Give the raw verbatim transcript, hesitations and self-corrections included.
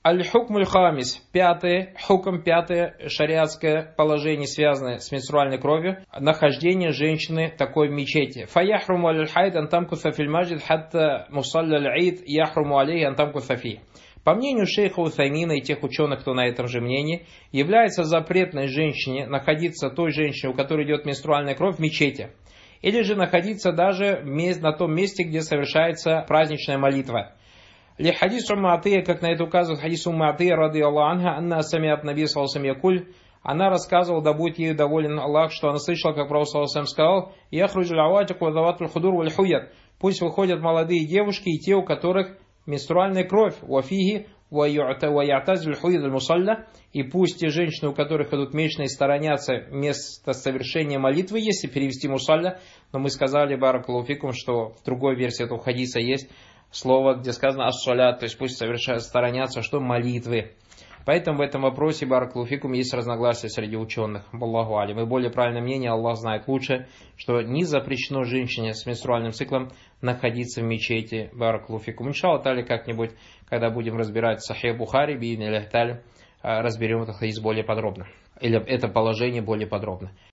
Аль-хукм аль-хамис. Пятое. Хукм пятое. Шариатское положение, связанное с менструальной кровью. Нахождение женщины такой в мечети. Фаяхруму аль-хайд антамкуса филь маджид хатта мусалля аль-ид яхруму алейхи антамкуса фи. По мнению шейха Утаймина и тех ученых, кто на этом же мнении, является запретной женщине находиться той женщине, у которой идет менструальная кровь, в мечети. Или же находиться даже на том месте, где совершается праздничная молитва. Ли хадис Умма Атия, как на это указывает хадис Умма Атия, ради Аллаха, анна самиат наби саллаллаху якуль, она рассказывала, да будет ей доволен Аллах, что она слышала, как Пророк саллаллаху сказал: яхруджу лаватик ва заватуль худур валь хуят. Пусть выходят молодые девушки и те, у которых менструальная кровь, вафиги ва ятазиль хуят аль мусалля, и пусть те женщины, у которых идут месячные, сторонятся места совершения молитвы, если перевести мусалля. Но мы сказали, баракаллаху фикум, что в другой версии этого хадиса есть слово, где сказано ас-салят, то есть пусть совершают, сторонятся, что молитвы. Поэтому в этом вопросе, баракаллаху фикум, есть разногласия среди ученых. Аллаху алим. И более правильное мнение, Аллах знает лучше, что не запрещено женщине с менструальным циклом находиться в мечети. Баракаллаху фикум. Иншаллах тали как-нибудь, когда будем разбирать Сахих Бухари, би'идниллахи та'аля, разберем этот хадис более подробно. Или это положение более подробно.